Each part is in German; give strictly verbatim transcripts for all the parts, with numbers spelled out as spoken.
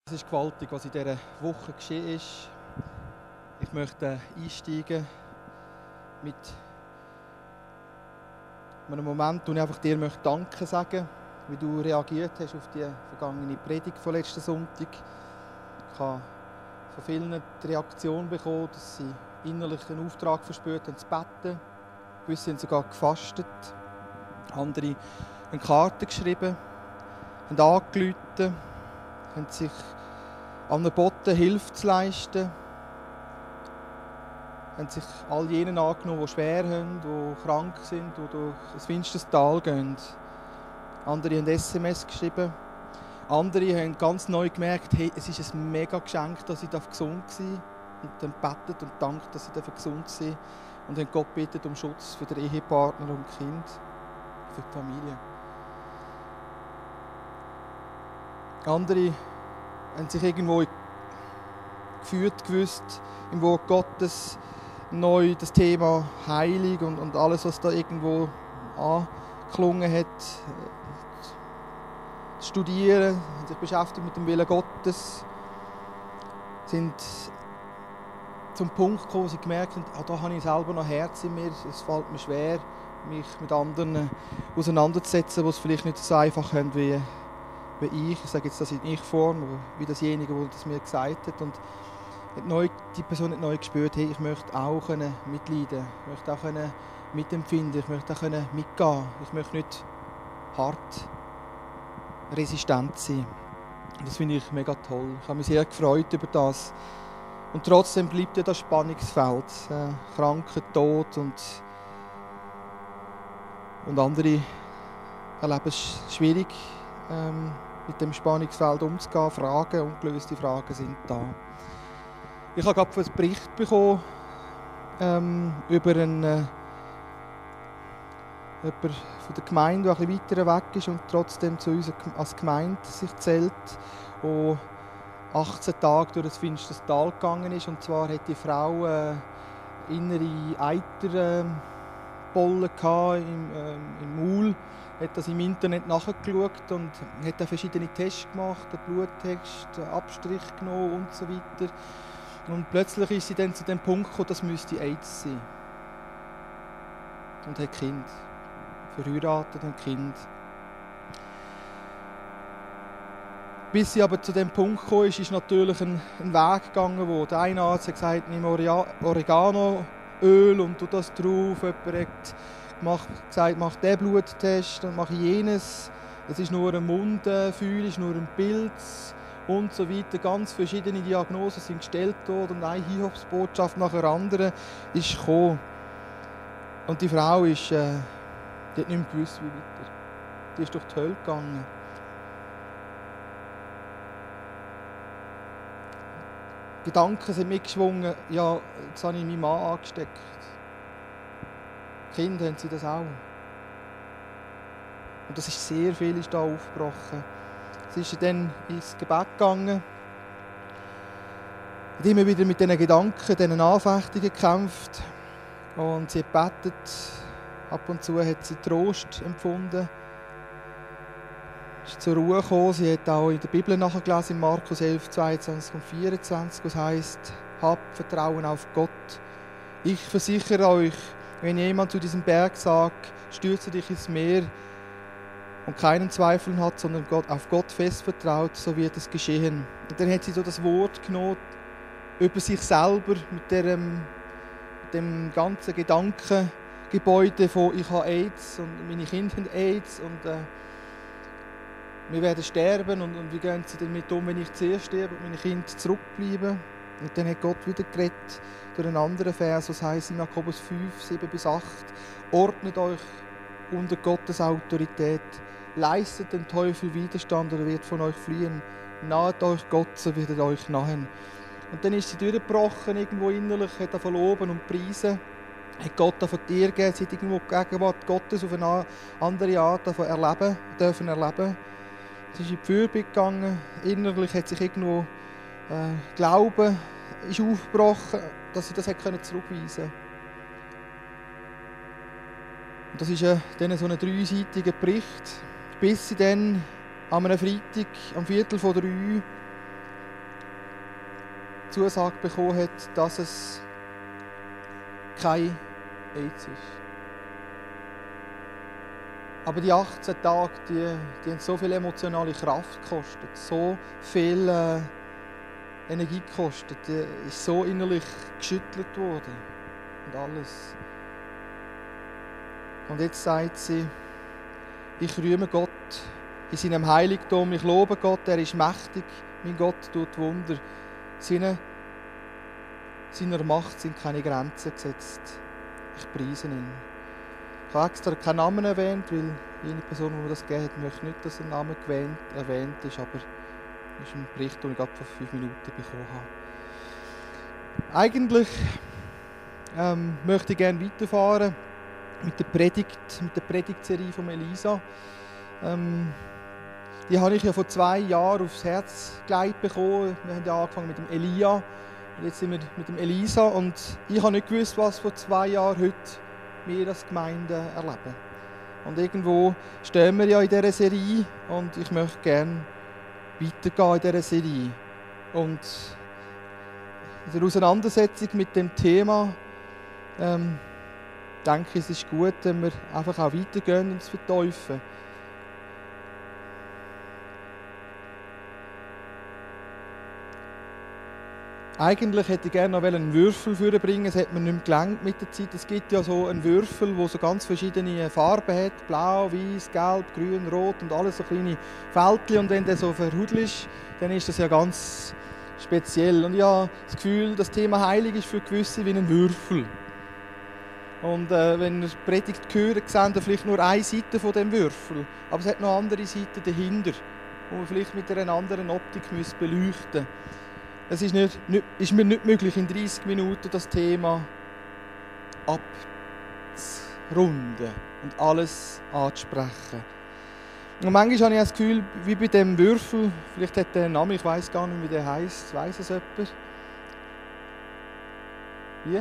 Es ist gewaltig, was in dieser Woche geschehen ist. Ich möchte einsteigen mit einem Moment, wo ich einfach dir möchte Danke sagen, wie du reagiert hast auf die vergangene Predigt von letzten Sonntag. Ich habe von vielen die Reaktion bekommen, dass sie innerlich einen Auftrag verspürt haben, zu beten. Gewisse haben sogar gefastet. Andere haben Karten geschrieben, haben angerufen, haben sich angeboten, Hilfe zu leisten. Haben sich all jenen angenommen, die schwer haben, die krank sind, die durch ein finsteres Tal gehen. Andere haben S M S geschrieben. Andere haben ganz neu gemerkt, hey, es ist ein mega Geschenk, dass ich gesund sein darf. Und dann betet und dankt, dass ich gesund sein darf. Und haben Gott bittet um Schutz für den Ehepartner und das Kind, für die Familie. Andere haben sich irgendwo geführt gewusst, im Wort Gottes neu das Thema Heilung und, und alles, was da irgendwo angeklungen hat, zu studieren, sich beschäftigt mit dem Willen Gottes, sind zum Punkt gekommen, wo sie gemerkt haben, ah, da habe ich selber noch Herz in mir, es fällt mir schwer, mich mit anderen auseinanderzusetzen, die es vielleicht nicht so einfach haben wie wie ich, ich sage jetzt das in Ich-Form, wie dasjenige, der das mir gesagt hat. Und neu, die Person hat neu gespürt, hey, ich möchte auch mitleiden, ich möchte auch mitempfinden, ich möchte auch mitgehen. Ich möchte nicht hart resistent sein. Und das finde ich mega toll. Ich habe mich sehr gefreut über das. Und trotzdem bleibt ja das Spannungsfeld. Äh, Kranke, Tod und, und andere erleben es schwierig, ähm, mit dem Spannungsfeld umzugehen. Fragen, ungelöste Fragen sind da. Ich habe gerade einen Bericht bekommen ähm, über einen äh, jemand von der Gemeinde, der ein bisschen weiter weg ist und trotzdem zu uns als Gemeinde sich zählt, der achtzehn Tage durch das finstere Tal gegangen ist. Und zwar hat die Frau äh, innere Eiterbollen äh, im, äh, im Maul. Hat das im Internet nachgeschaut und hat dann verschiedene Tests gemacht, einen Bluttest, einen Abstrich genommen und so weiter. Und plötzlich ist sie dann zu dem Punkt gekommen, das müsste AIDS sein. Und hat Kind. Verheiratet und Kind. Bis sie aber zu dem Punkt gekommen ist, ist natürlich ein, ein Weg gegangen, wo der eine Arzt hat gesagt, nimm Oreganoöl und tu das drauf. Jemand hat Mach, gesagt, mach diesen Bluttest und mach jenes. Es ist nur ein Mundgefühl, es ist nur ein Pilz und so weiter. Ganz verschiedene Diagnosen sind gestellt worden und eine Hiobsbotschaft nach der anderen ist gekommen. Und die Frau ist, äh, die hat nicht mehr gewusst, wie weiter. Die ist durch die Hölle gegangen. Die Gedanken sind mitgeschwungen, ja, jetzt habe ich meinen Mann angesteckt. Kinder haben sie das auch. Und das ist sehr viel ist da aufgebrochen. Sie ist dann ins Gebet gegangen. Hat immer wieder mit diesen Gedanken, diesen Anfechtungen gekämpft. Und sie hat gebetet. Ab und zu hat sie Trost empfunden. Ist zur Ruhe gekommen. Sie hat auch in der Bibel nachgelesen, in Markus elf, zweiundzwanzig und vierundzwanzig, was heisst, habt Vertrauen auf Gott. Ich versichere euch, wenn jemand zu diesem Berg sagt, stürze dich ins Meer und keinen Zweifel hat, sondern Gott, auf Gott fest vertraut, so wird es geschehen. Und dann hat sie so das Wort genommen über sich selber mit dem, mit dem ganzen Gedankengebäude von ich habe AIDS und meine Kinder haben AIDS und äh, wir werden sterben und, und wie gehen sie damit um, wenn ich zuerst sterbe und meine Kinder zurückbleiben. Und dann hat Gott wieder geredet durch einen anderen Vers, was heisst in Jakobus fünf, sieben bis acht. Ordnet euch unter Gottes Autorität. Leistet dem Teufel Widerstand, oder er wird von euch fliehen. Nahet euch Gott, so wird er euch nahen. Und dann ist sie durchgebrochen, irgendwo innerlich, hat davon loben und preisen. Hat Gott davon dir gegeben, sie hat irgendwo die Gegenwart Gottes auf eine andere Art davon erleben, dürfen erleben. Sie ist in die Fürbitte gegangen. Innerlich hat sich irgendwo Äh, Glauben ist aufgebrochen, dass sie das zurückweisen konnte. Und das ist äh, dann so ein dreiseitiger Bericht, bis sie dann an einem Freitag, am Viertel vor drei, Zusage bekommen hat, dass es kein AIDS ist. Aber die achtzehn Tage, die, die haben so viel emotionale Kraft gekostet, so viel äh, Energie gekostet, die ist so innerlich geschüttelt worden und alles. Und jetzt sagt sie, ich rühme Gott in seinem Heiligtum, ich lobe Gott, er ist mächtig, mein Gott tut Wunder. Seine, seiner Macht sind keine Grenzen gesetzt. Ich preise ihn. Ich habe extra keinen Namen erwähnt, weil jene Person, die mir das gegeben hat, möchte nicht, dass ein Name erwähnt, erwähnt ist, aber das ist ein Bericht, den ich gerade vor fünf Minuten bekommen habe. Eigentlich ähm, möchte ich gerne weiterfahren mit der Predigt, mit der Predigtserie von Elisa. Ähm, die habe ich ja vor zwei Jahren aufs Herz gelegt bekommen. Wir haben ja angefangen mit dem Elia und jetzt sind wir mit dem Elisa. Und ich habe nicht gewusst, was vor zwei Jahren heute wir als Gemeinde erleben. Und irgendwo stehen wir ja in dieser Serie und ich möchte gerne weitergehen in dieser Serie. Und in der Auseinandersetzung mit dem Thema ähm, denke ich, es ist gut, wenn wir einfach auch weitergehen und es verteufeln. Eigentlich hätte ich gerne noch einen Würfel vorbringen, es hat mir nicht mehr gelangt mit der Zeit. Es gibt ja so einen Würfel, der so ganz verschiedene Farben hat, blau, weiß, gelb, grün, rot und alles so kleine Fältchen. Und wenn der so verhudelt ist, dann ist das ja ganz speziell. Und ich habe das Gefühl, das Thema Heilig ist für gewisse wie ein Würfel. Und äh, wenn ihr die Predigt hört, seht ihr vielleicht nur eine Seite von dem Würfel. Aber es hat noch andere Seiten dahinter, die man vielleicht mit einer anderen Optik beleuchten müsste. Es ist, nicht, nicht, ist mir nicht möglich, in dreißig Minuten das Thema abzurunden und alles anzusprechen. Und manchmal habe ich das Gefühl, wie bei dem Würfel, vielleicht hat der einen Namen, ich weiß gar nicht, wie der heisst, weiss es jemand? Wie?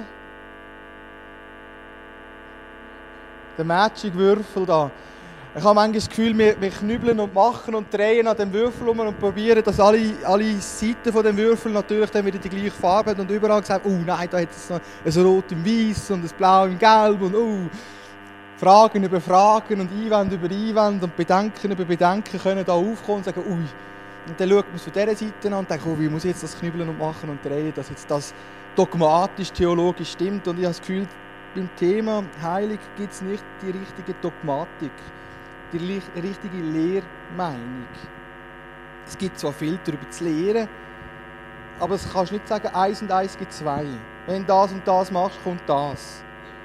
Der Magic-Würfel da. Ich habe manchmal das Gefühl, wir, wir knüppeln und machen und drehen an dem Würfel um und probieren, dass alle, alle Seiten von dem Würfel natürlich dann wieder die gleiche Farbe haben und überall gesagt, oh nein, da hat es noch ein Rot im Weiß und ein Blau im Gelb und oh. Fragen über Fragen und Einwände über Einwände und Bedenken über Bedenken können da aufkommen und sagen, ui. Und dann schaut man es von dieser Seite an und denkt, oh, wie muss ich jetzt das knüppeln und machen und drehen, dass jetzt das dogmatisch, theologisch stimmt. Und ich habe das Gefühl, beim Thema Heilig gibt es nicht die richtige Dogmatik. Die richtige Lehrmeinung. Es gibt zwar viel darüber zu lehren, aber es kannst du nicht sagen, eins und eins gibt zwei. Wenn du das und das machst, kommt das.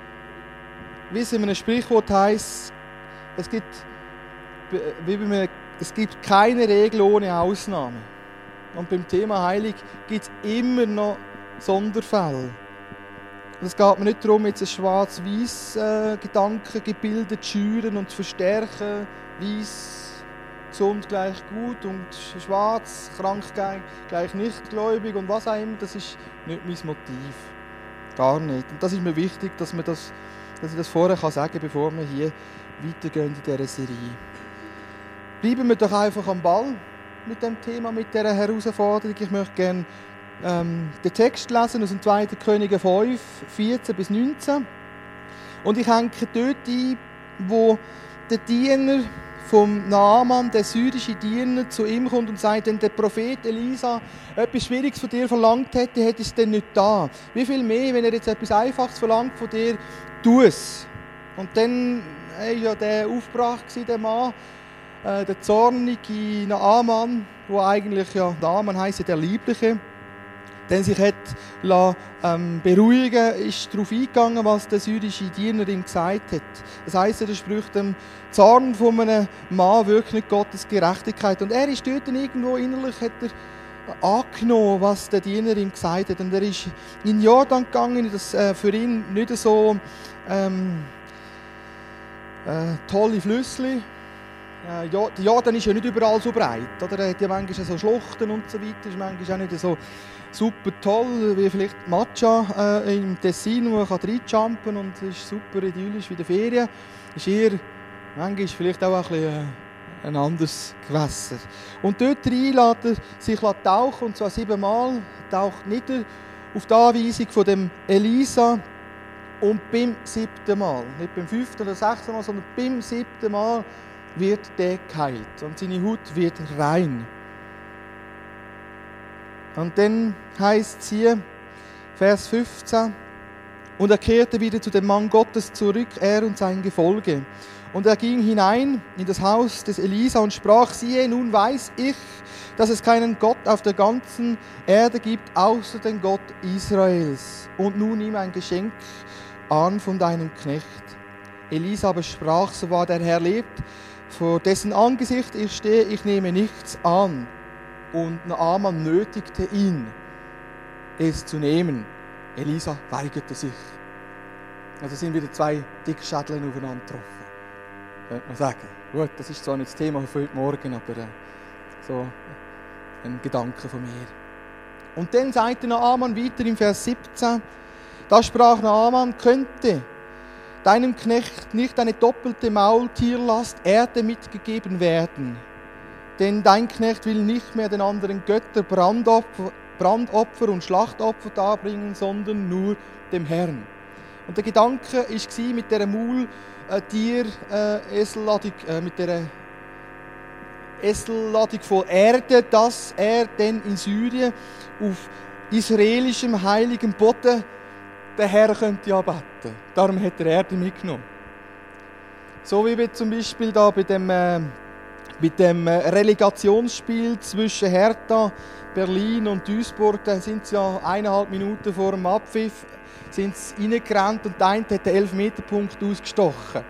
Wie es in einem Sprichwort heisst, es gibt, wie bei einem, es gibt keine Regel ohne Ausnahme. Und beim Thema Heilig gibt es immer noch Sonderfälle. Es geht mir nicht darum, jetzt ein schwarz-weiß äh, Gedankengebilde zu schüren und zu verstärken. Weiß, gesund gleich gut und schwarz, krank gleich nicht gläubig und was auch immer. Das ist nicht mein Motiv. Gar nicht. Und das ist mir wichtig, dass, wir das, dass ich das vorher kann sagen kann, bevor wir hier weitergehen in dieser Serie. Bleiben wir doch einfach am Ball mit dem Thema, mit dieser Herausforderung. Ich möchte gerne Ähm, den Text lesen aus dem zweiten Könige fünf, vierzehn bis neunzehn. Und ich hänge dort ein, wo der Diener vom Naaman, der syrische Diener, zu ihm kommt und sagt, wenn der Prophet Elisa etwas Schwieriges von dir verlangt hätte, hätte es denn nicht da. Wie viel mehr, wenn er jetzt etwas Einfaches verlangt von dir, tu es. Und dann war ja der aufgebracht, der Mann, äh, der zornige Naaman, der eigentlich, ja, Naaman heisst ja der Liebliche, der sich hat lassen, ähm, beruhigen, ist darauf eingegangen, was der syrische Diener ihm gesagt hat. Das heisst, er spricht dem Zorn von einem Mann wirklich nicht Gottes Gerechtigkeit. Und er ist dort irgendwo innerlich, hat er angenommen, was der Diener ihm gesagt hat. Und er ist in Jordan gegangen, das äh, für ihn nicht so ähm, äh, tolle Flüsse. Äh, ja, der Jordan ist ja nicht überall so breit. Oder? Er hat ja manchmal so Schluchten und so weiter. Ist manchmal auch nicht so super toll, wie vielleicht Matcha äh, im Tessin, wo man reinjumpen kann und es ist super idyllisch wie in der Ferien. Ist eher, manchmal vielleicht auch ein bisschen, äh, ein anderes Gewässer. Und dort rein lässt er sich tauchen, und zwar siebenmal, taucht nieder auf die Anweisung von dem Elisa. Und beim siebten Mal, nicht beim fünften oder sechsten Mal, sondern beim siebten Mal wird der geheilt und seine Haut wird rein. Und dann heisst es hier, Vers fünfzehn, und er kehrte wieder zu dem Mann Gottes zurück, er und sein Gefolge. Und er ging hinein in das Haus des Elisa und sprach, siehe, nun weiß ich, dass es keinen Gott auf der ganzen Erde gibt, außer den Gott Israels. Und nun nimm ein Geschenk an von deinem Knecht. Elisa aber sprach, so wahr der Herr lebt, vor dessen Angesicht ich stehe, ich nehme nichts an. Und Naaman nötigte ihn, es zu nehmen. Elisa weigerte sich. Also sind wieder zwei Dickschädel aufeinander getroffen, könnte man sagen. Gut, das ist zwar nicht das Thema für heute Morgen, aber äh, so ein Gedanke von mir. Und dann sagte Naaman weiter im Vers siebzehn, da sprach Naaman, könnte deinem Knecht nicht eine doppelte Maultierlast Erde mitgegeben werden, denn dein Knecht will nicht mehr den anderen Göttern Brandopfer, Brandopfer und Schlachtopfer darbringen, sondern nur dem Herrn. Und der Gedanke war mit dieser Maultier-Eselladung, äh, mit dieser Eselladung von Erde, dass er dann in Syrien auf israelischem heiligem Boden den Herr könnte anbeten. Darum hat er Erde mitgenommen. So wie wir zum Beispiel da bei dem, äh, bei dem Relegationsspiel zwischen Hertha Berlin und Duisburg, da sind sie ja eineinhalb Minuten vor dem Abpfiff sind sie reingerannt und der eine hat den Elfmeterpunkt ausgestochen.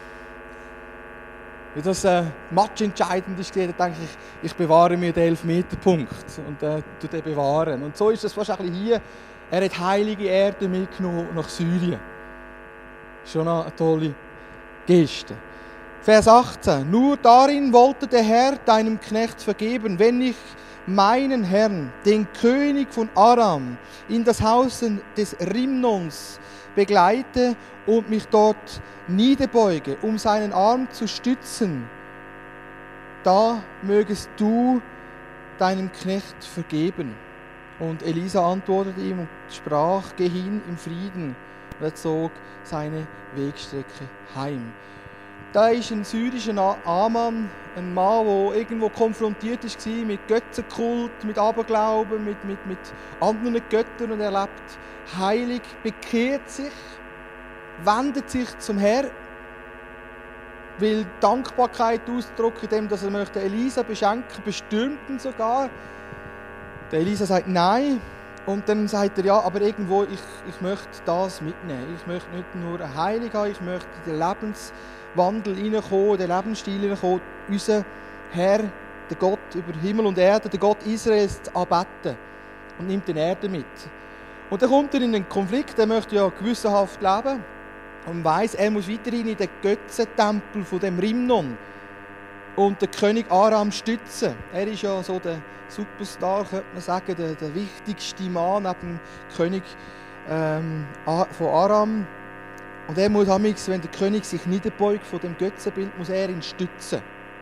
Weil das äh, matchentscheidend ist, da denke ich, ich bewahre mir den Elfmeterpunkt und äh, den bewahren. Und so ist das fast ein bisschen hier. Er hat heilige Erde mitgenommen nach Syrien. Schon eine tolle Geste. Vers achtzehn. Nur darin wollte der Herr deinem Knecht vergeben, wenn ich meinen Herrn, den König von Aram, in das Haus des Rimnons begleite und mich dort niederbeuge, um seinen Arm zu stützen, da mögest du deinem Knecht vergeben. Und Elisa antwortete ihm und sprach, geh hin im Frieden. Und er zog seine Wegstrecke heim. Da ist ein syrischer Naaman, ein Mann, der irgendwo konfrontiert war mit Götzenkult, mit Aberglauben, mit, mit, mit anderen Göttern und er lebt heilig, bekehrt sich, wendet sich zum Herrn, will Dankbarkeit ausdrücken, indem er möchte Elisa beschenken, bestürmt ihn sogar. Der Elisa sagt nein und dann sagt er, ja, aber irgendwo, ich, ich möchte das mitnehmen. Ich möchte nicht nur ein Heilig haben, ich möchte in den Lebenswandel hineinkommen, in den Lebensstil hineinkommen, unser Herr, der Gott über Himmel und Erde, der Gott Israels, zu anbeten und nimmt den Erde mit. Und dann kommt er in einen Konflikt, er möchte ja gewissenhaft leben und weiss, er muss weiterhin in den Götzentempel von dem Rimnon und den König Aram stützen. Er ist ja so der Superstar, könnte man sagen, der, der wichtigste Mann neben dem König ähm, von Aram. Und er muss, wenn der König sich niederbeugt von dem Götzenbild, muss er ihn stützen.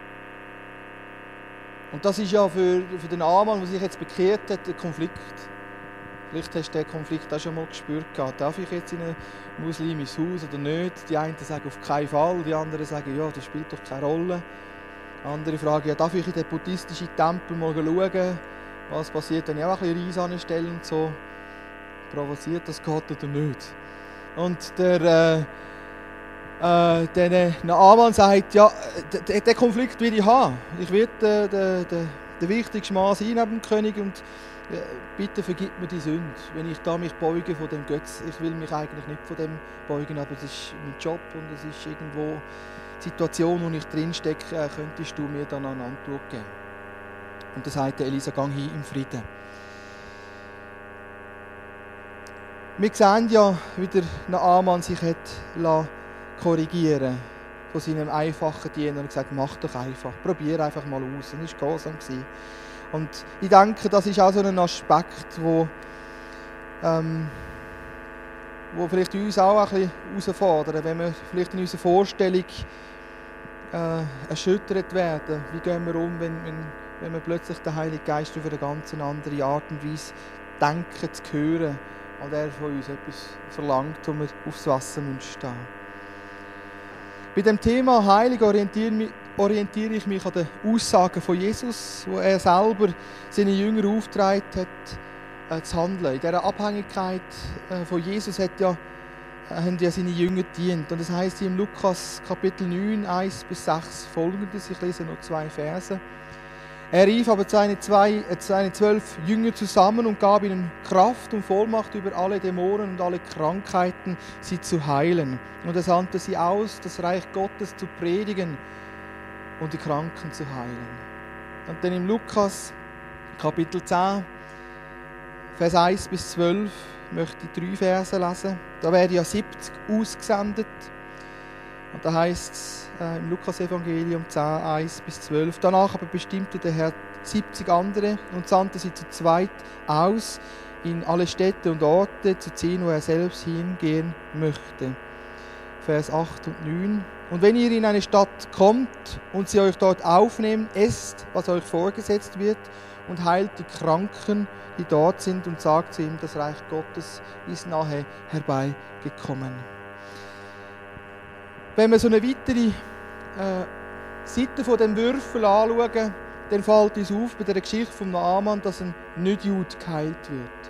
Und das ist ja für, für den Naaman, der sich jetzt bekehrt hat, der Konflikt. Vielleicht hast du den Konflikt auch schon mal gespürt. Darf ich jetzt in ein muslimisches Haus oder nicht? Die einen sagen auf keinen Fall, die anderen sagen, ja, das spielt doch keine Rolle. Andere fragen, ja, darf ich in den buddhistischen Tempel mal schauen, was passiert, wenn ich auch ein bisschen Reis anstelle und so. Provoziert das Gott oder nicht? Und der, äh, äh, der Naaman sagt, ja, den, den Konflikt will ich haben. Ich will der, der, der, der wichtigste Mann sein neben dem König und ja, bitte vergib mir die Sünde, wenn ich da mich beuge von dem Götz. Ich will mich eigentlich nicht von dem beugen, aber es ist mein Job und es ist irgendwo die Situation, in der ich drinstecke, äh, könntest du mir dann eine Antwort geben. Und dann sagt Elisa, gang hin im Frieden. Wir sehen ja, wie der Naaman sich hat korrigieren von seinem einfachen Diener und gesagt, mach doch einfach, probier einfach mal aus. Und das war gehorsam. Und ich denke, das ist auch so ein Aspekt, wo, ähm, wo vielleicht uns auch ein bisschen herausfordert, wenn wir vielleicht in unserer Vorstellung äh, erschüttert werden. Wie gehen wir um, wenn, wenn, wenn wir plötzlich den Heiligen Geist auf eine ganz andere Art und Weise denken, zu hören, und er von uns etwas verlangt, wo wir aufs Wasser stehen müssen. Bei dem Thema Heilung orientiere, orientiere ich mich an den Aussagen von Jesus, wo er selber seine Jünger aufgetragen hat, äh, zu handeln. In dieser Abhängigkeit äh, von Jesus hat ja, äh, haben ja seine Jünger gedient. Und das heisst hier im Lukas Kapitel neun, eins bis sechs folgendes. Ich lese noch zwei Verse. Er rief aber seine, zwei, äh, seine zwölf Jünger zusammen und gab ihnen Kraft und Vollmacht über alle Dämonen und alle Krankheiten, sie zu heilen. Und er sandte sie aus, das Reich Gottes zu predigen und die Kranken zu heilen. Und dann im Lukas Kapitel zehn, Vers eins bis zwölf, möchte ich drei Verse lesen. Da werden ja siebzig ausgesendet. Und da heisst es äh, im Lukas-Evangelium zehn, eins bis zwölf. Danach aber bestimmte der Herr siebzig andere und sandte sie zu zweit aus, in alle Städte und Orte zu ziehen, wo er selbst hingehen möchte. Vers acht und neun. Und wenn ihr in eine Stadt kommt und sie euch dort aufnehmen, esst, was euch vorgesetzt wird, und heilt die Kranken, die dort sind, und sagt zu ihm, das Reich Gottes ist nahe herbeigekommen. Wenn wir so eine weitere äh, Seite von dem Würfel anschauen, dann fällt uns auf bei der Geschichte von Naaman, dass ein Nicht-Jude geheilt wird.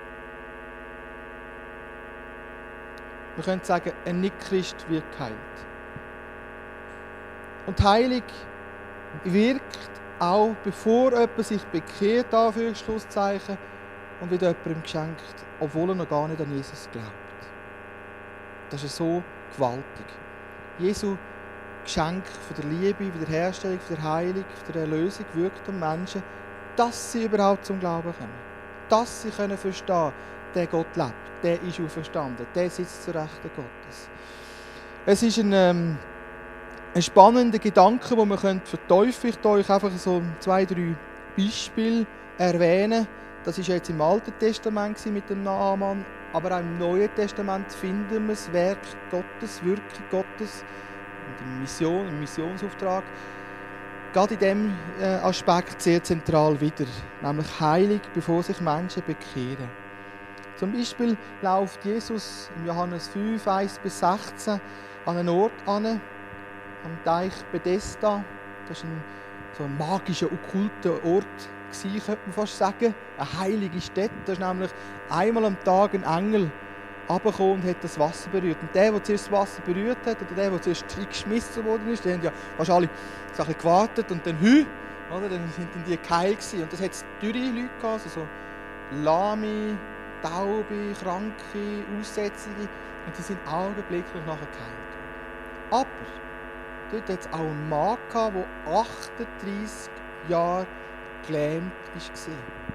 Wir können sagen, ein Nicht-Christ wird geheilt. Und die Heilung wirkt auch, bevor jemand sich bekehrt, Anführungszeichen, und wird jemandem geschenkt, obwohl er noch gar nicht an Jesus glaubt. Das ist so gewaltig. Jesu Geschenk von der Liebe, von der Herstellung, von der Heilung, von der Erlösung wirkt am Menschen, dass sie überhaupt zum Glauben kommen. Dass sie können verstehen, der Gott lebt, der ist auferstanden, der sitzt zur Rechten Gottes. Es ist ein, ähm, ein spannender Gedanke, den wir verteufeln können. Ich möchte euch einfach so zwei, drei Beispiele erwähnen. Das war jetzt im Alten Testament mit dem Naaman, aber auch im Neuen Testament finden wir das Werk Gottes, Wirkung Gottes und die Mission, im Missionsauftrag, gerade in diesem Aspekt sehr zentral wieder, nämlich Heilung, bevor sich Menschen bekehren. Zum Beispiel läuft Jesus in Johannes fünf, eins bis sechzehn an einen Ort an, am Teich Bethesda. Das ist ein, so ein magischer, okkulter Ort, gewesen, könnte man fast sagen. Eine heilige Stätte. Da ist nämlich einmal am Tag ein Engel runtergekommen und hat das Wasser berührt. Und der, der zuerst das Wasser berührt hat, oder der, der zuerst geschmissen worden ist, die haben ja fast alle so ein bisschen gewartet und dann hü, oder, dann sind dann die geheilt gewesen. Und das hat es dürre Leute gehabt, also so Lahme, Taube, Kranke, Aussätzige, und die sind augenblicklich nachher geheilt. Aber dort hat es auch einen Mann gehabt, der achtunddreissig Jahre gelähmt war.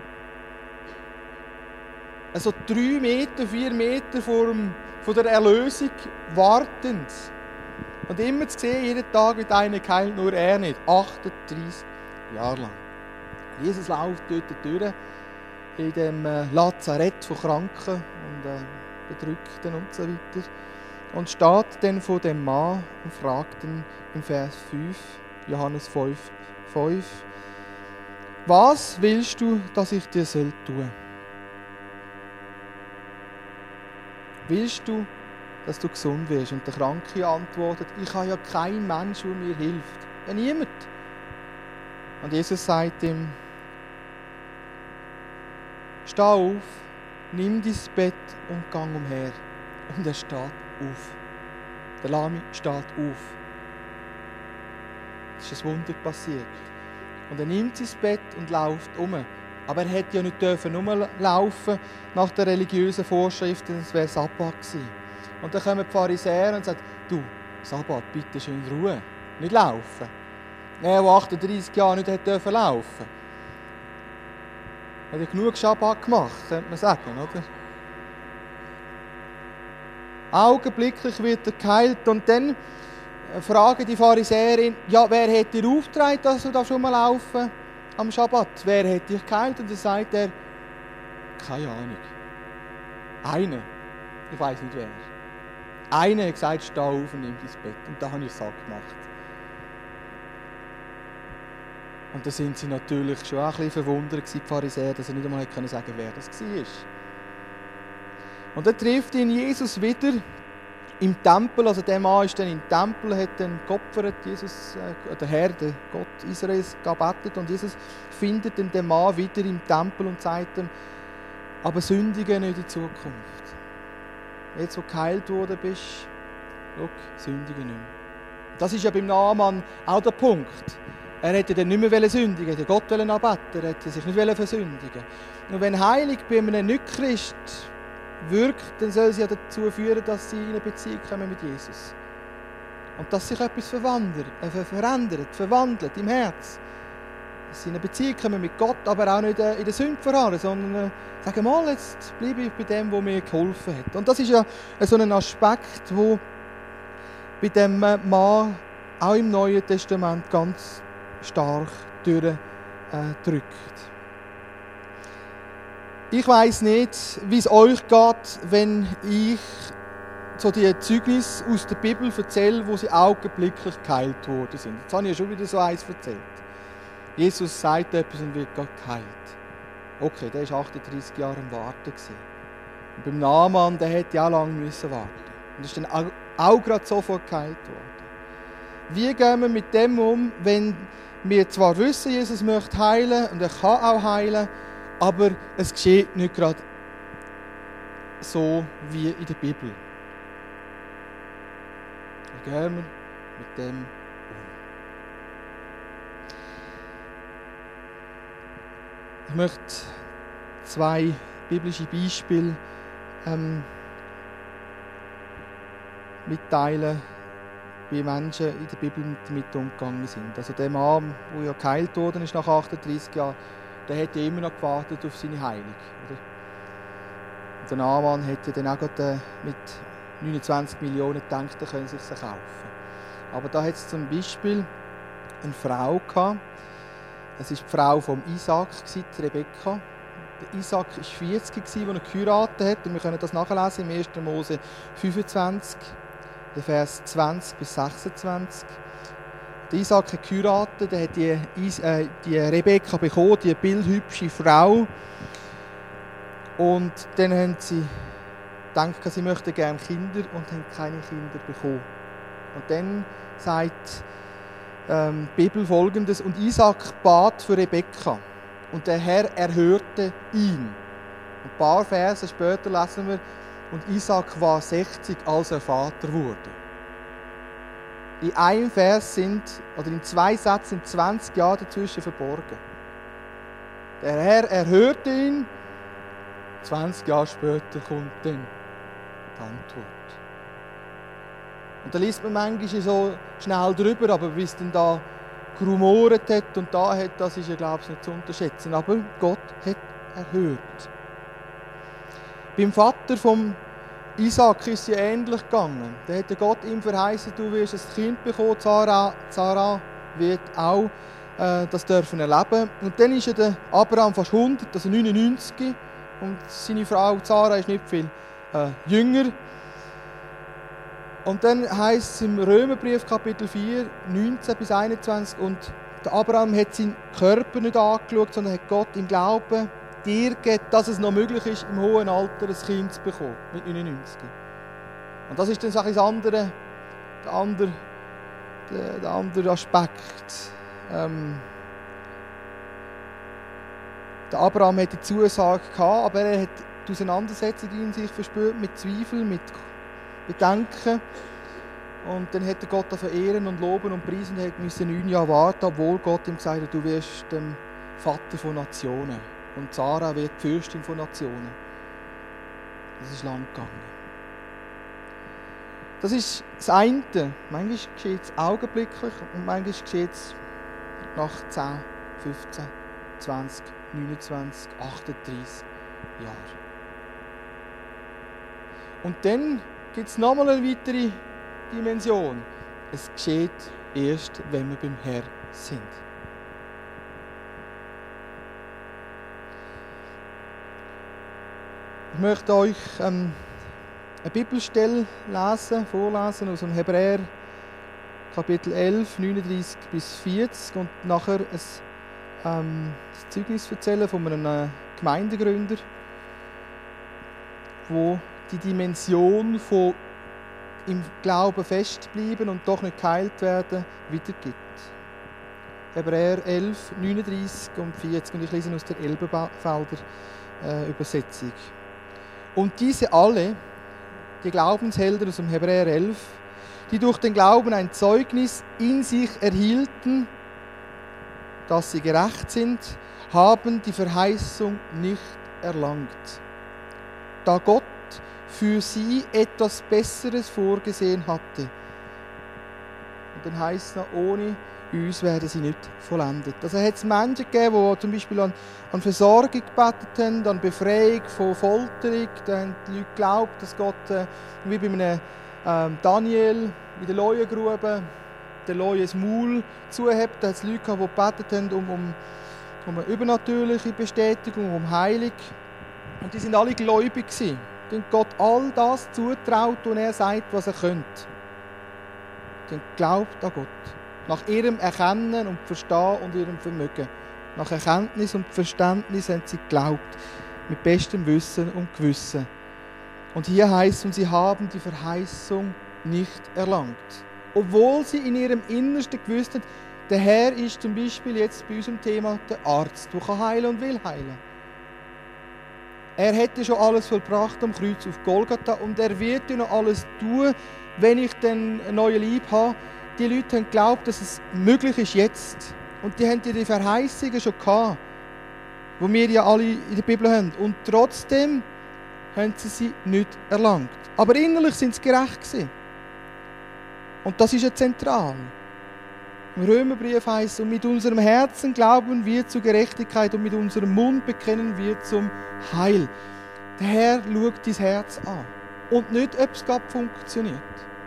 Also drei Meter, vier Meter vor, dem, vor der Erlösung wartend. Und immer zu sehen, jeden Tag wird einer geheilt, nur er nicht. achtunddreissig Jahre lang. Jesus läuft dort durch, in dem äh, Lazarett von Kranken und äh, Bedrückten und so weiter. Und steht dann vor dem Mann und fragt ihn im Vers fünf, Johannes fünf, fünf, was willst du, dass ich dir soll tun? Willst du, dass du gesund wirst? Und der Kranke antwortet, ich habe ja keinen Mensch, der mir hilft. Ja, niemand. Und Jesus sagt ihm, steh auf, nimm dein Bett und gang umher. Und er steht auf. Der Lahme steht auf. Es ist ein Wunder passiert. Und er nimmt sein Bett und läuft um. Aber er hätte ja nicht dürfen rumlaufen nach der religiösen Vorschrift, das wäre Sabbat gewesen. Und dann kommen die Pharisäer und sagen, du, Sabbat, bitte schön in Ruhe, nicht laufen. Er, der achtunddreissig Jahre nicht hätte dürfen laufen. Hat er genug Sabbat gemacht, könnte man sagen, oder? Augenblicklich wird er geheilt und dann fragen die Pharisäerin, ja, wer hat dir aufgetragen, dass du da schon mal laufen am Schabbat? Wer hat dich geheilt? Und dann sagt er, keine Ahnung. Einer, ich weiß nicht wer. Einer hat gesagt, steh auf und nimm dein Bett. Und da habe ich es auch gemacht. Und da sind sie natürlich schon auch ein bisschen verwundert, die Pharisäer, dass er nicht einmal sagen konnte, wer das war. Und dann trifft ihn Jesus wieder im Tempel. Also der Mann ist dann im Tempel, hat dann geopfert, Jesus, äh, der Herr, der Gott Israels, gebetet. Und Jesus findet dann den Mann wieder im Tempel und sagt ihm, aber sündige nicht in Zukunft. Jetzt, wo du geheilt worden bist, schau, sündige nicht mehr. Das ist ja beim Naaman auch der Punkt. Er hätte dann nicht mehr sündigen, er hätte Gott anbeten, er hätte sich nicht versündigen. Und wenn Heilung bei einem Nicht-Christ wirkt, dann soll sie ja dazu führen, dass sie in eine Beziehung kommen mit Jesus. Und dass sich etwas verwandert, äh, verändert, verwandelt im Herz. Dass sie in eine Beziehung kommen mit Gott, aber auch nicht in der Sünde verharren, sondern äh, sagen, mal, jetzt bleibe ich bei dem, der mir geholfen hat. Und das ist ja so ein Aspekt, der bei dem Mann auch im Neuen Testament ganz stark durchdrückt. Ich weiss nicht, wie es euch geht, wenn ich so die Zeugnisse aus der Bibel erzähle, wo sie augenblicklich geheilt worden sind. Jetzt habe ich ja schon wieder so eins erzählt. Jesus sagt etwas und wird gerade geheilt. Okay, der war achtunddreissig Jahre am Warten. Und beim Naaman, der hätte ja auch lange müssen warten. Und ist dann auch, auch gerade sofort geheilt worden. Wie gehen wir mit dem um, wenn wir zwar wissen, Jesus möchte heilen und er kann auch heilen, aber es geschieht nicht gerade so wie in der Bibel. Wie gehen wir mit dem um? Ich möchte zwei biblische Beispiele ähm, mitteilen, wie Menschen in der Bibel damit umgegangen sind. Also der Mann, der ja geheilt worden ist nach achtunddreissig Jahren, der hätte immer noch gewartet auf seine Heilung. Oder? Und der Naaman hätte dann auch gerade mit neunundzwanzig Millionen gedacht, er könnte sich kaufen. Aber da hat es zum Beispiel eine Frau gehabt. Das war die Frau von Isaac, die Rebekka. Der Isaac war vierzig, als er geheiratet hat. Und wir können das nachlesen im ersten Mose fünfundzwanzig, der Vers zwanzig bis sechsundzwanzig. Der Isaac hat geheiratet, er hat die, äh, die Rebekka bekommen, die bildhübsche Frau. Und dann haben sie gedacht, sie möchten gerne Kinder und haben keine Kinder bekommen. Und dann sagt ähm, die Bibel Folgendes: Und Isaac bat für Rebekka, und der Herr erhörte ihn. Und ein paar Verse später lesen wir, und Isaac war sechzig, als er Vater wurde. In einem Vers sind, oder in zwei Sätzen sind zwanzig Jahre dazwischen verborgen. Der Herr erhörte ihn, zwanzig Jahre später kommt dann die Antwort. Und da liest man manchmal so schnell drüber, aber wie es dann da gerumoret hat und da hat, das ist ja, glaube ich, nicht zu unterschätzen. Aber Gott hat erhört. Beim Vater vom Isaac ist es ja ähnlich gegangen. Da hat Gott ihm verheißen, du wirst ein Kind bekommen, Sarah, Sarah wird auch äh, das dürfen erleben. Und dann ist ja der Abraham fast hundert, also neunundneunzig, und seine Frau Sarah ist nicht viel äh, jünger. Und dann heisst es im Römerbrief Kapitel vier, neunzehn bis einundzwanzig, und der Abraham hat seinen Körper nicht angeschaut, sondern hat Gott im Glauben dir gegeben, dass es noch möglich ist, im hohen Alter ein Kind zu bekommen, mit neunundneunzig. Und das ist dann so ein andere, der, andere, der, der andere Aspekt. Ähm, der Abraham hat die Zusage gehabt, aber er hat die Auseinandersetzung in sich verspürt, mit Zweifel, mit Bedenken. Und dann hat er Gott verehren und loben und preisen und musste neun Jahre warten, obwohl Gott ihm gesagt hat, du wirst dem Vater von Nationen. Und Sarah wird die Fürstin von Nationen. Das ist lang gegangen. Das ist das eine. Manchmal geschieht es augenblicklich und manchmal geschieht es nach zehn, fünfzehn, zwanzig, neunundzwanzig, achtunddreissig Jahren. Und dann gibt es nochmal eine weitere Dimension. Es geschieht erst, wenn wir beim Herrn sind. Ich möchte euch ähm, eine Bibelstelle lesen, vorlesen aus dem Hebräer Kapitel elf, neununddreißig bis vierzig und nachher ein ähm, das Zeugnis erzählen von einem äh, Gemeindegründer, wo die Dimension von im Glauben festbleiben und doch nicht geheilt werden, wiedergibt. Hebräer elf, neununddreißig und vierzig, und ich lese aus der Elberfelder äh, Übersetzung. Und diese alle, die Glaubenshelden aus dem Hebräer elf, die durch den Glauben ein Zeugnis in sich erhielten, dass sie gerecht sind, haben die Verheißung nicht erlangt, da Gott für sie etwas Besseres vorgesehen hatte. Und dann heisst es noch, ohne uns werden sie nicht vollendet. Also hat es Menschen gegeben, die zum Beispiel an, an Versorgung gebetet haben, an Befreiung von Folterung. Da haben die Leute geglaubt, dass Gott, äh, wie bei einem ähm, Daniel in der Leuengrube, der Leue das Maul zuhebt. Da hat es Leute gehabt, die gebetet haben um, um, um eine übernatürliche Bestätigung, um Heilung. Und die sind alle gläubig gewesen. Die haben Gott all das zutraut, und er sagt, was er könnte. Die haben geglaubt an Gott. Nach ihrem Erkennen und Verstehen und ihrem Vermögen. Nach Erkenntnis und Verständnis haben sie geglaubt. Mit bestem Wissen und Gewissen. Und hier heisst es, und sie haben die Verheißung nicht erlangt. Obwohl sie in ihrem Innersten gewusst haben, der Herr ist zum Beispiel jetzt bei unserem Thema der Arzt, der kann heilen und will heilen. Er hätte schon alles vollbracht am Kreuz auf Golgatha und er wird ja noch alles tun, wenn ich dann einen neuen Leib habe. Die Leute haben geglaubt, dass es möglich ist jetzt. Und die haben ja die Verheißungen schon gehabt, die wir ja alle in der Bibel haben. Und trotzdem haben sie sie nicht erlangt. Aber innerlich sind sie gerecht gewesen. Und das ist ja zentral. Im Römerbrief heisst es, und mit unserem Herzen glauben wir zur Gerechtigkeit und mit unserem Mund bekennen wir zum Heil. Der Herr schaut dein Herz an. Und nicht, ob es gerade funktioniert.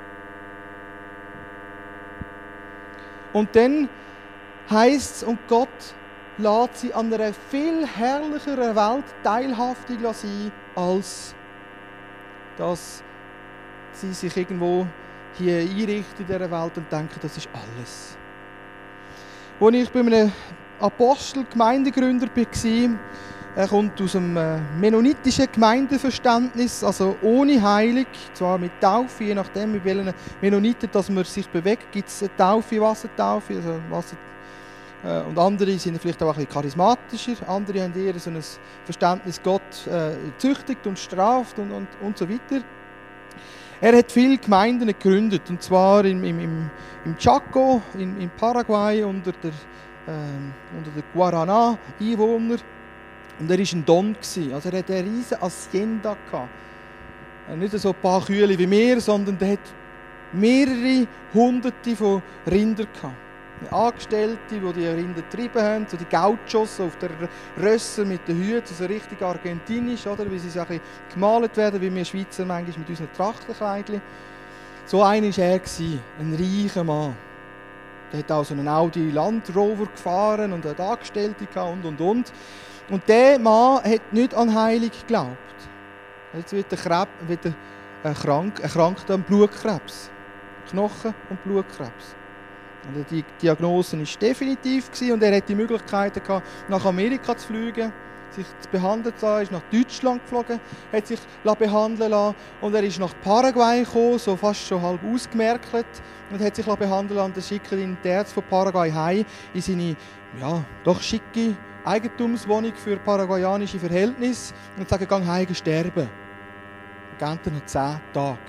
Und dann heisst es, und Gott lässt sie an einer viel herrlicheren Welt teilhaftig sein, als dass sie sich irgendwo hier einrichten in dieser Welt und denken, das ist alles. Als ich bei einem Apostel, Gemeindegründer war, er kommt aus einem mennonitischen Gemeindeverständnis, also ohne Heilung, zwar mit Taufe, je nachdem, mit welchen Mennoniten dass man sich bewegt, gibt es eine Taufe, Wassertaufe, also Wasser, äh, und andere sind vielleicht auch ein bisschen charismatischer, andere haben eher so ein Verständnis, Gott äh, züchtigt und straft und, und, und so weiter. Er hat viele Gemeinden gegründet, und zwar im, im, im, im Chaco, in, in Paraguay, unter der, äh, unter der Guarana-Einwohner. Und er war ein Don. Also er hatte eine riesige Hacienda. Nicht so ein paar Kühe wie wir, sondern er hatte mehrere Hunderte von Rindern. Angestellte, die die Rinder getrieben haben, so die Gauchos auf der Rösser mit den Hüten, so richtig argentinisch, oder? Wie sie so ein bisschen gemalt werden, wie wir Schweizer manchmal mit unseren Trachtenkleidchen. So einer war er, ein reicher Mann. Der hat auch so einen Audi Land Rover gefahren und hat Angestellte und und und. Und dieser Mann hat nicht an Heilung geglaubt. Jetzt wird er, Krebs, wird er krank, erkrankt an Blutkrebs. Knochen- und Blutkrebs. Und die Diagnose war definitiv und er hatte die Möglichkeit, nach Amerika zu fliegen, sich zu behandeln zu lassen, ist nach Deutschland geflogen, hat sich behandeln lassen und er ist nach Paraguay gekommen, so fast schon halb ausgemerkelt, und hat sich behandeln lassen. Dann schicken ihn die Ärzte von Paraguay heim in seine, ja, doch schicke Eigentumswohnung für paraguayanische Verhältnisse und sagen, geh heim, sterben. Er geht noch zehn Tage.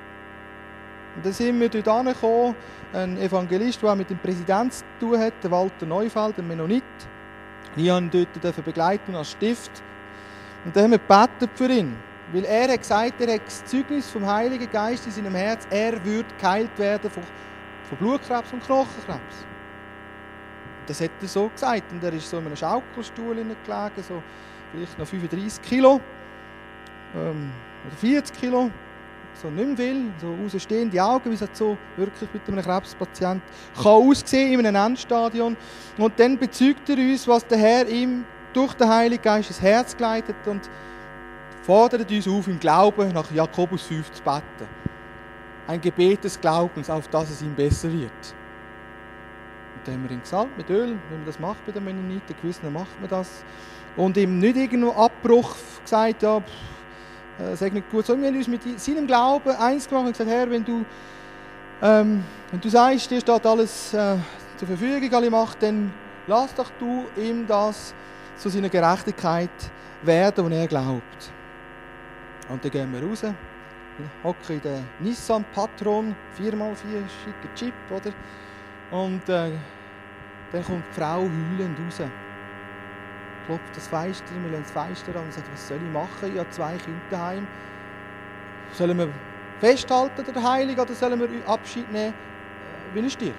Und dann sind wir dort angekommen, ein Evangelist, der auch mit dem Präsidenten zu tun hat, der Walter Neufeld, ein Mennonit. Ich durfte ihn dort begleiten als Stift. Und dann haben wir gebetet für ihn. Weil er hat gesagt, er hat das Zeugnis vom Heiligen Geist in seinem Herz, er würde geheilt werden von, von Blutkrebs und Knochenkrebs. Das hat er so gesagt. Und er ist so in einem Schaukelstuhl gelegen, so vielleicht noch fünfunddreissig Kilo ähm, oder vierzig Kilo. So nicht mehr viel, so rausstehende Augen, wie es so wirklich mit einem Krebspatient kann aussehen in einem Endstadion. Und dann bezeugt er uns, was der Herr ihm durch den Heiligen Geist ins Herz geleitet und fordert uns auf, im Glauben nach Jakobus fünf zu beten. Ein Gebet des Glaubens, auf dass es ihm besser wird. dann haben wir ihn gesalbt mit Öl, wie man das macht bei den Mennoniten, gewissen macht man das. Und ihm nicht irgendwo Abbruch gesagt, ja, pff, äh, sag nicht gut, sondern wir haben uns mit seinem Glauben eins gemacht und gesagt, Herr, wenn du, ähm, wenn du sagst, dir steht alles äh, zur Verfügung, alle Macht, dann lass doch du ihm das zu seiner Gerechtigkeit werden, die er glaubt. Und dann gehen wir raus, hocken in den Nissan Patron, vier mal vier, schicker Jeep, oder? Und äh, dann kommt die Frau heulend raus. Klopft das Fenster, wir lassen das Fenster an und sagt, was soll ich machen? Ich habe zwei Kinder daheim. Sollen wir festhalten, der Heilige, oder sollen wir Abschied nehmen, wie er stirbt?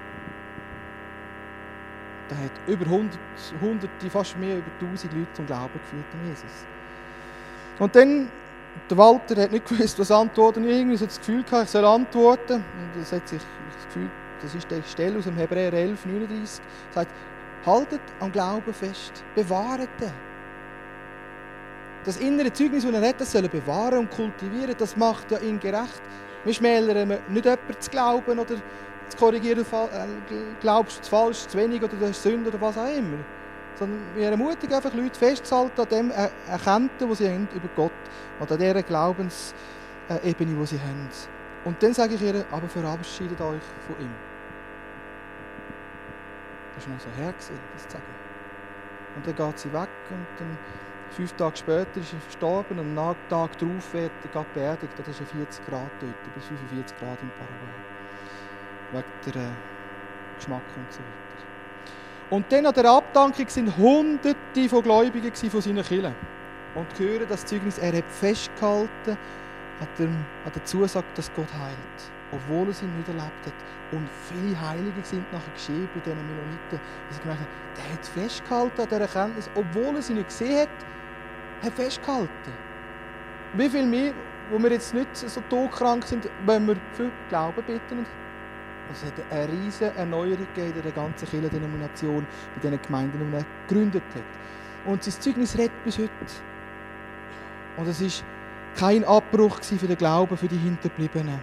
Da hat über hundert, hunderte, fast mehr über tausend Leute zum Glauben geführt an Jesus. Und dann, der Walter hat nicht gewusst, was antworten. Irgendwie so das Gefühl gehabt, ich soll antworten. Und das hat sich das Gefühl, das ist die Stelle aus dem Hebräer elf, neununddreißig, sagt, haltet am Glauben fest, bewahret den. Das innere Zeugnis, das er hat, das soll er bewahren und kultivieren, das macht ja ihn gerecht. Wir schmälern nicht jemanden zu glauben oder zu korrigieren, glaubst du zu falsch, zu wenig oder du hast Sünde oder was auch immer. Sondern wir ermutigen einfach Leute festzuhalten an dem Erkannten, was sie haben über Gott und an dieser Glaubensebene, die sie haben. Und dann sage ich ihr, aber verabschiedet euch von ihm. Das war noch so her, das zu sagen. Und dann geht sie weg und dann, fünf Tage später ist sie verstorben und einen Tag darauf wird er beerdigt. Das ist vierzig Grad dort, bis fünfundvierzig Grad in Paraguay. Wegen der äh, Geschmack und so weiter. Und dann an der Abdankung waren Hunderte von Gläubigen von seinen Kirchen. Und hören das Zeugnis, er hat festgehalten an der, an der Zusage, dass Gott heilt. Obwohl er sie nicht erlebt hat. Und viele Heilige sind nachher geschehen bei diesen Mennoniten. Sie gemerkt haben, der hat festgehalten an dieser Erkenntnis, obwohl er sie nicht gesehen hat, hat festgehalten. Wie viel mehr, wo wir jetzt nicht so todkrank sind, wenn wir für Glauben bitten. Also es hat eine riesige Erneuerung gegeben in der ganzen Kirchendenomination, bei diesen Gemeinden, die er gegründet hat. Und sein Zeugnis redet bis heute. Und es war kein Abbruch für den Glauben, für die Hinterbliebenen.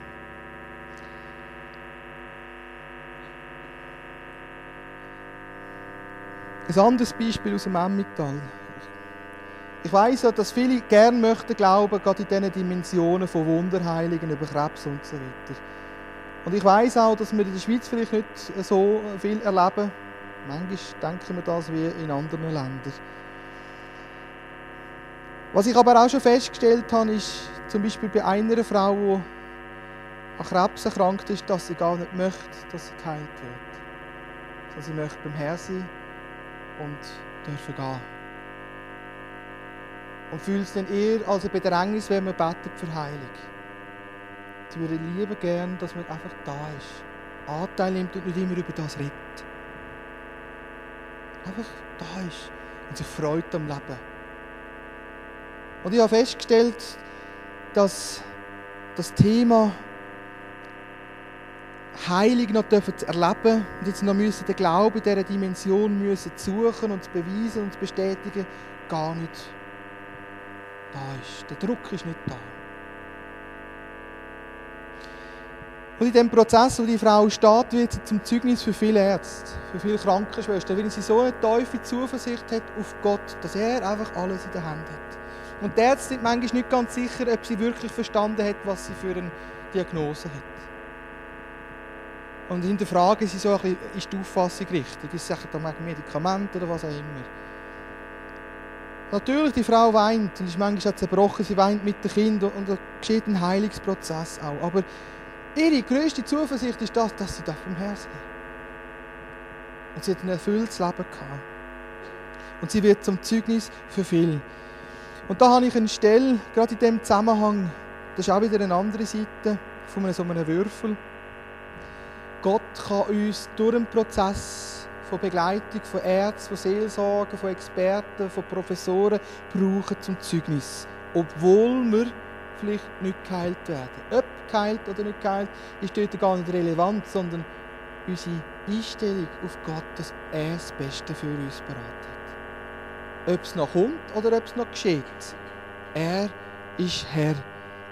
Ein anderes Beispiel aus dem Emmental. Ich weiss ja, dass viele gerne möchten glauben, gerade in diesen Dimensionen von Wunderheiligen über Krebs und so weiter. Und ich weiss auch, dass wir in der Schweiz vielleicht nicht so viel erleben. Manchmal denken wir das wie in anderen Ländern. Was ich aber auch schon festgestellt habe, ist zum Beispiel bei einer Frau, die an Krebs erkrankt ist, dass sie gar nicht möchte, dass sie geheilt wird. Sondern sie möchte beim Herrn sein und dürfen gehen. Und fühlt es dann eher als eine Bedrängnis, wenn man betet für Heilung. Sie würde lieber gern, dass man einfach da ist, Anteil nimmt und nicht immer über das redet. Einfach da ist und sich freut am Leben. Und ich habe festgestellt, dass das Thema Heilung noch zu erleben und jetzt noch müssen den Glauben in dieser Dimension müssen suchen und zu beweisen und zu bestätigen, gar nicht da ist. Der Druck ist nicht da. Und in diesem Prozess, wo die Frau steht, wird sie zum Zeugnis für viele Ärzte, für viele Krankenschwestern, weil sie so eine tiefe Zuversicht hat auf Gott, dass er einfach alles in der Hand hat. Und die Ärzte sind manchmal nicht ganz sicher, ob sie wirklich verstanden hat, was sie für eine Diagnose hat. Und hinterfragen sie so ein bisschen, ist die Auffassung richtig? Ist es da Medikamente oder was auch immer? Natürlich, die Frau weint und ist manchmal auch zerbrochen, sie weint mit den Kindern und da geschieht ein Heilungsprozess auch. Aber ihre grösste Zuversicht ist das, dass sie vom Herrn sein darf. Und sie hat ein erfülltes Leben gehabt. Und sie wird zum Zeugnis für viele. Und da habe ich eine Stelle, gerade in diesem Zusammenhang, das ist auch wieder eine andere Seite von einem, so einem Würfel. Gott kann uns durch einen Prozess von Begleitung, von Ärzten, von Seelsorgen, von Experten, von Professoren brauchen zum Zeugnis. Obwohl wir vielleicht nicht geheilt werden. Ob geheilt oder nicht geheilt, ist dort gar nicht relevant, sondern unsere Einstellung auf Gott, dass er das Beste für uns bereit hat. Ob es noch kommt oder ob es noch geschieht. Er ist Herr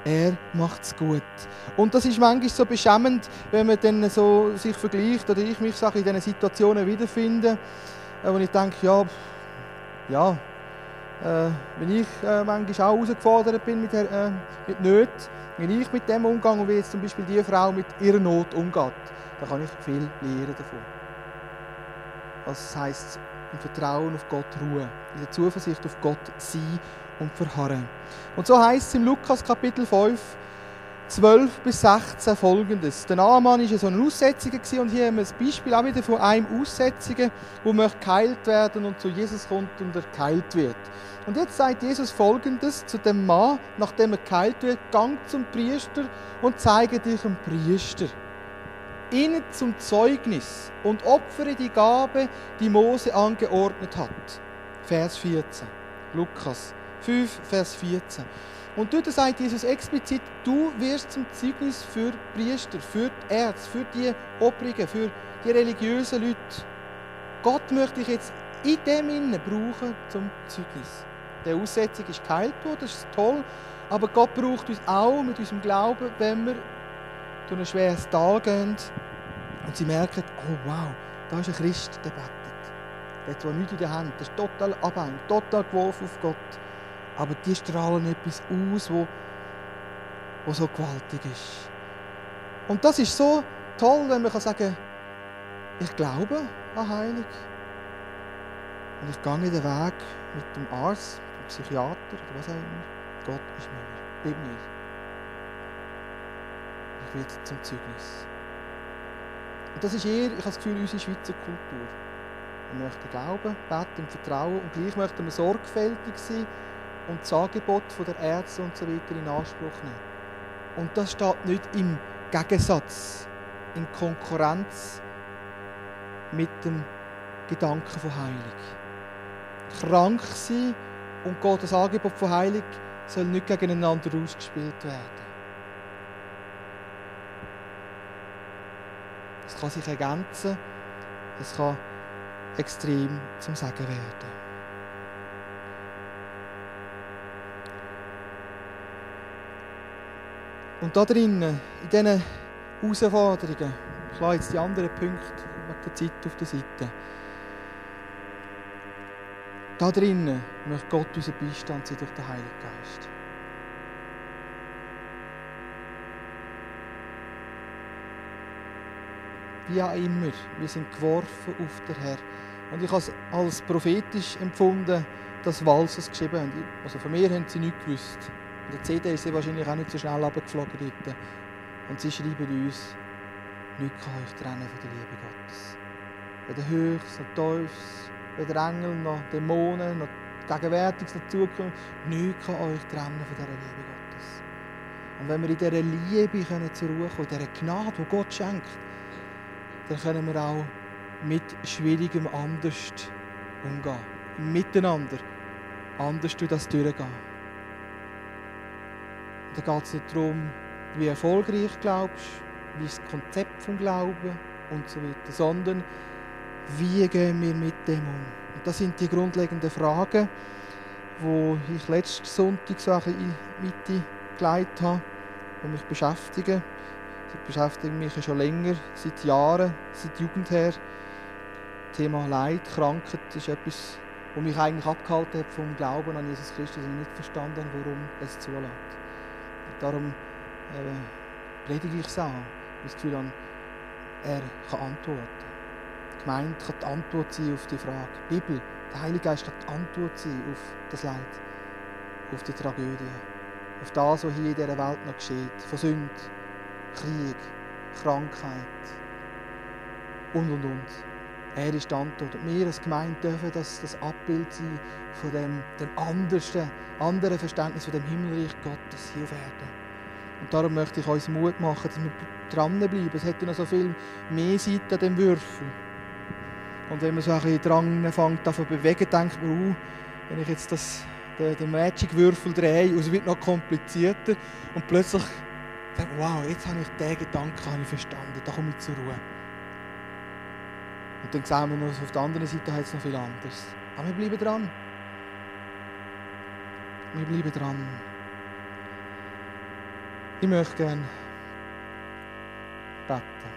Er macht es gut. Und das ist manchmal so beschämend, wenn man dann so sich vergleicht, oder ich mich in diesen Situationen wiederfinde, wo ich denke, ja, ja, äh, wenn ich äh, manchmal auch herausgefordert bin mit, äh, mit Nöten, wenn ich mit dem umgehe und wie jetzt zum Beispiel die Frau mit ihrer Not umgeht, dann kann ich viel lernen davon. Das heisst, im Vertrauen auf Gott ruhen, in der Zuversicht auf Gott sein und verharren. Und so heisst es im Lukas Kapitel fünf, zwölf bis sechzehn folgendes. Der Naaman war so ein Aussätziger und hier haben wir ein Beispiel auch wieder von einem Aussätzigen, der möchte geheilt werden und zu Jesus kommt und er geheilt wird. Und jetzt sagt Jesus Folgendes zu dem Mann, nachdem er geheilt wird: Gang zum Priester und zeige dich dem Priester. Ihnen zum Zeugnis und opfere die Gabe, die Mose angeordnet hat. Vers vierzehn. Lukas fünf, Vers vierzehn. Und dort sagt Jesus explizit, du wirst zum Zeugnis für die Priester, für die Ärzte, für die Obrigen, für die religiösen Leute. Gott möchte ich jetzt in dem Innen brauchen zum Zeugnis. Der Aussetzung ist geheilt worden, das ist toll, aber Gott braucht uns auch mit unserem Glauben, wenn wir durch ein schweres Tal gehen und sie merken, oh wow, da ist ein Christ, der betet. Der hat zwar nichts in der Hand, der ist total abhängig, total geworfen auf Gott. Aber die strahlen etwas aus, wo, wo so gewaltig ist. Und das ist so toll, wenn man sagen kann, ich glaube an Heilung. Und ich gehe den Weg mit dem Arzt, dem Psychiater oder was auch immer. Gott ist mir, bleib mir. Ich werde zum Zeugnis. Und das ist eher, ich habe das Gefühl, unsere Schweizer Kultur. Wir möchten glauben, beten und vertrauen und gleich möchten wir sorgfältig sein und das Angebot der Ärzte und so weiter in Anspruch nehmen. Und das steht nicht im Gegensatz, in Konkurrenz mit dem Gedanken von Heilung. Krank sein und Gottes Angebot von Heilung soll nicht gegeneinander ausgespielt werden. Es kann sich ergänzen, es kann extrem zum Sagen werden. Und da drinnen, in diesen Herausforderungen, ich lasse jetzt die anderen Punkte wegen der Zeit auf der Seite. Da drinnen möchte Gott unser Beistand sein durch den Heiligen Geist. Wie auch immer, wir sind geworfen auf den Herr. Und ich habe es als prophetisch empfunden, dass Walser es geschrieben haben. Also von mir haben sie nichts gewusst. In der C D ist sie wahrscheinlich auch nicht so schnell runtergeflogen dort. Und sie schreiben uns, nichts kann euch trennen von der Liebe Gottes. Weder Höchst noch Teufels, weder Engel noch Dämonen, noch Gegenwärtiges noch Zukunft. Nichts kann euch trennen von dieser Liebe Gottes. Und wenn wir in dieser Liebe können zur Ruhe kommen, in dieser Gnade, die Gott schenkt, dann können wir auch mit Schwierigem anders umgehen. Miteinander anders durch das durchgehen. Da geht es nicht darum, wie erfolgreich du glaubst, wie ist das Konzept vom Glauben und so weiter, sondern wie gehen wir mit dem um. Und das sind die grundlegenden Fragen, die ich letzten Sonntag so ein bisschen in die Mitte gelegt habe, die mich beschäftigen. Sie beschäftigen mich schon länger, seit Jahren, seit Jugend her. Das Thema Leid, Krankheit ist etwas, das mich eigentlich abgehalten hat vom Glauben an Jesus Christus und nicht verstanden habe, warum er es zulässt. Und darum äh, predige ich es auch, weil ich das Gefühl habe, er kann antworten. Die Gemeinde kann die Antwort sein auf die Frage. Die Bibel, der Heilige Geist kann die Antwort sein auf das Leid, auf die Tragödie, auf das, was hier in dieser Welt noch geschieht, von Sünde, Krieg, Krankheit und und und. Er ist die Antwort. Und wir als Gemeinde dürfen das, das Abbild sein von dem, dem andersten, anderen Verständnis von dem Himmelreich Gottes hier auf Erden. Und darum möchte ich uns Mut machen, dass wir dranbleiben. Es hat ja noch so viel mehr Seiten an dem Würfel. Und wenn man so ein bisschen dran fängt, davon bewegen, denkt man, uh, wenn ich jetzt das, den, den Magic-Würfel drehe, und es wird noch komplizierter und plötzlich denke ich, wow, jetzt habe ich den Gedanken habe ich verstanden, da komme ich zur Ruhe. Und dann sehen wir noch, auf der anderen Seite hat es noch viel anderes. Aber wir bleiben dran. Wir bleiben dran. Ich möchte gerne beten.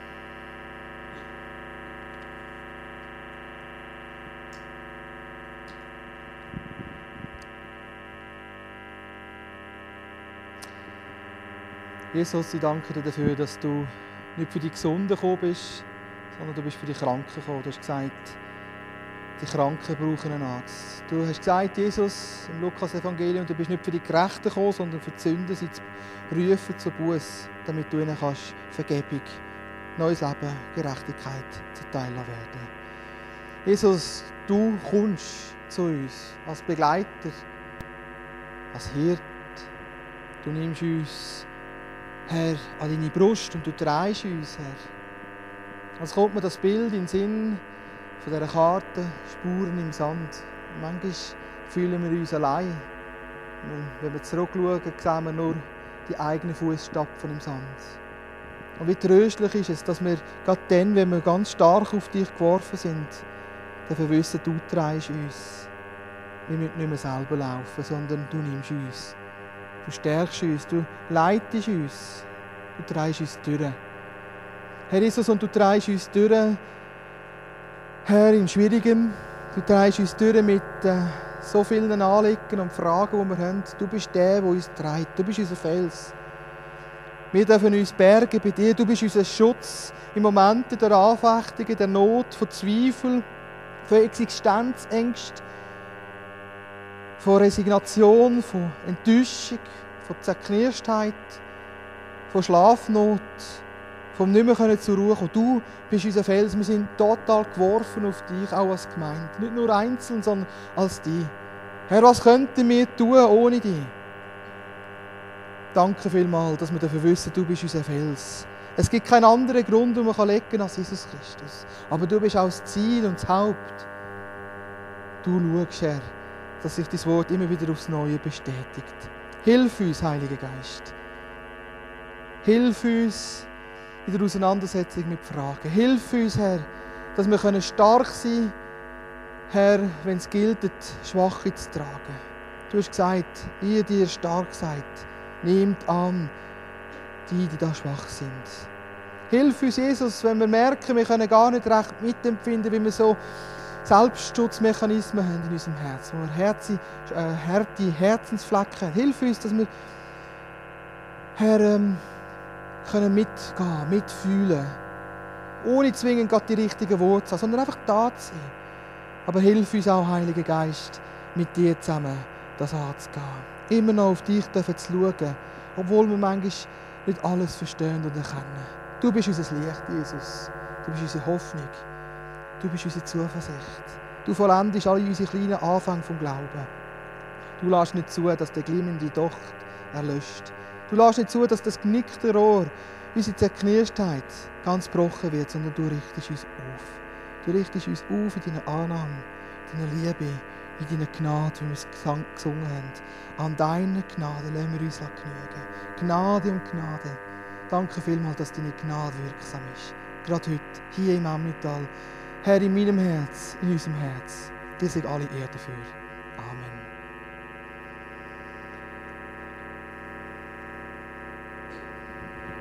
Jesus, ich danke dir dafür, dass du nicht für die Gesunden gekommen bist, sondern du bist für die Kranken gekommen. Du hast gesagt, die Kranken brauchen einen Arzt. Du hast gesagt, Jesus, im Lukas-Evangelium, du bist nicht für die Gerechten gekommen, sondern für die Sünden, sie zu rufen zur Buße, damit du ihnen kannst Vergebung, neues Leben, Gerechtigkeit zuteil werden. Jesus, du kommst zu uns als Begleiter, als Hirt. Du nimmst uns, Herr, an deine Brust und du trägst uns, Herr. Als kommt mir das Bild in den Sinn von dieser Karte, Spuren im Sand. Manchmal fühlen wir uns allein. Wenn wir zurückschauen, sehen wir nur die eigenen Fußstapfen im Sand. Und wie tröstlich ist es, dass wir gerade dann, wenn wir ganz stark auf dich geworfen sind, dafür wissen, du trägst uns. Wir müssen nicht mehr selber laufen, sondern du nimmst uns. Du stärkst uns, du leitest uns, du trägst uns durch. Herr Jesus, und du trägst uns durch, Herr, in Schwierigem. Du trägst uns durch mit äh, so vielen Anliegen und Fragen, die wir haben. Du bist der, der uns trägt. Du bist unser Fels. Wir dürfen uns bergen bei dir. Du bist unser Schutz in Momenten der Anfechtung, der Not, von Zweifel, von Existenzängsten, von Resignation, von Enttäuschung, von Zerknirschtheit, von Schlafnot, vom nicht mehr zur Ruhe kommen. Du bist unser Fels. Wir sind total geworfen auf dich, auch als Gemeinde. Nicht nur einzeln, sondern als dich. Herr, was könnten wir tun ohne dich? Danke vielmals, dass wir dafür wissen, du bist unser Fels. Es gibt keinen anderen Grund, den man legen kann als Jesus Christus. Aber du bist auch das Ziel und das Haupt. Du schaust, Herr, dass sich dein Wort immer wieder aufs Neue bestätigt. Hilf uns, Heiliger Geist. Hilf uns in der Auseinandersetzung mit Fragen. Hilf uns, Herr, dass wir stark sein können, Herr, wenn es gilt, die Schwache zu tragen. Du hast gesagt, ihr, die ihr stark seid, nehmt an, die, die da schwach sind. Hilf uns, Jesus, wenn wir merken, wir können gar nicht recht mitempfinden, wie wir so Selbstschutzmechanismen haben in unserem Herz, wo wir Herze, äh, harte Herzensflecken haben. Hilf uns, dass wir, Herr, ähm, können mitgehen, mitfühlen, ohne zwingend gerade die richtigen Worte zu haben, sondern einfach da zu sein. Aber hilf uns auch, Heiliger Geist, mit dir zusammen das anzugehen. Immer noch auf dich zu schauen, obwohl wir manchmal nicht alles verstehen und erkennen. Du bist unser Licht, Jesus. Du bist unsere Hoffnung. Du bist unsere Zuversicht. Du vollendest alle unsere kleinen Anfänge vom Glauben. Du lässt nicht zu, dass der glimmende Docht erlöscht. Du lässt nicht zu, dass das genickte Rohr, unsere Zerknirschtheit, ganz gebrochen wird, sondern du richtest uns auf. Du richtest uns auf in deiner Annahme, in deiner Liebe, in deiner Gnade, wie wir es gesungen haben. An deiner Gnade lassen wir uns genügen. Gnade um Gnade. Danke vielmals, dass deine Gnade wirksam ist. Gerade heute, hier im Emmental. Herr, in meinem Herz, in unserem Herz. Dir sei alle Ehre dafür. Amen.